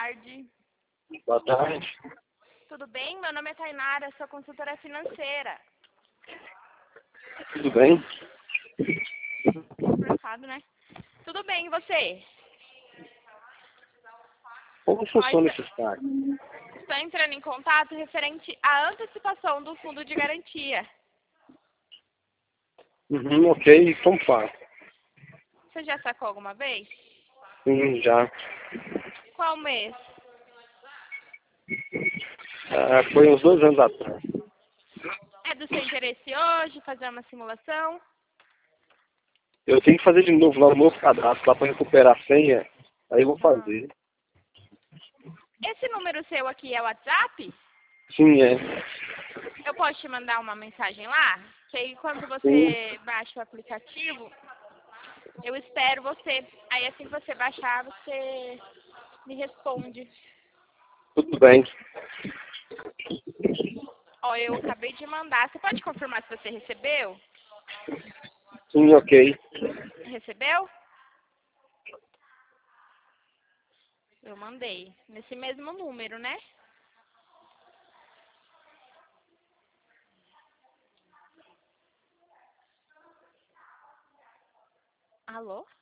tarde. Boa tarde. Tudo bem? Meu nome é Tainara, sou consultora financeira. Tudo bem? Engraçado, né? Tudo bem, e você? Como funciona esse saque? Estou entrando em contato referente à antecipação do fundo de garantia. Ok, como faz? Você já sacou alguma vez? Já. Qual mês? Foi uns 2 anos atrás. É do seu interesse hoje fazer uma simulação? Eu tenho que fazer de novo lá o novo cadastro, lá para recuperar a senha. Aí eu vou fazer. Esse número seu aqui é o WhatsApp? Sim, é. Eu posso te mandar uma mensagem lá? Que aí quando você Sim. baixa o aplicativo, eu espero você. Aí assim que você baixar, você me responde. Tudo bem. Ó, eu acabei de mandar. Você pode confirmar se você recebeu? Sim, ok. Recebeu? Eu mandei. Nesse mesmo número, né? Alô?